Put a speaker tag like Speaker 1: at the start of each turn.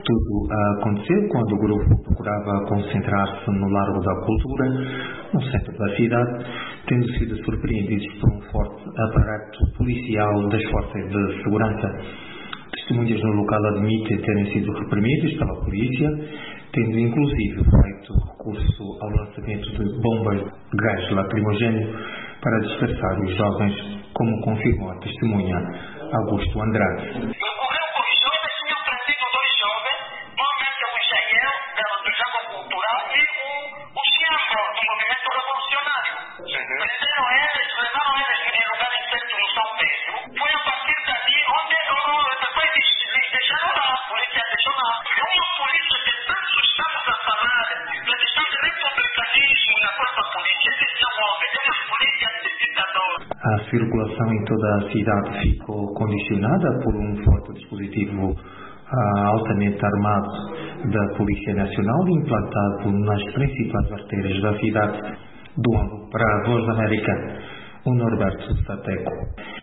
Speaker 1: Tudo aconteceu quando o grupo procurava concentrar-se no Largo da Cultura, no centro da cidade, tendo sido surpreendidos por um forte aparato policial das forças de segurança. Testemunhas no local admitem terem sido reprimidos pela polícia, tendo inclusive feito recurso ao lançamento de bombas de gás lacrimogéneo para dispersar os jovens, como confirmou a testemunha Augusto Andrade. A circulação em toda a cidade ficou condicionada por um forte dispositivo altamente armado da Polícia Nacional implantado nas principais artérias da cidade. Do Âmbulo para a Voz da América, o Norberto Sateco.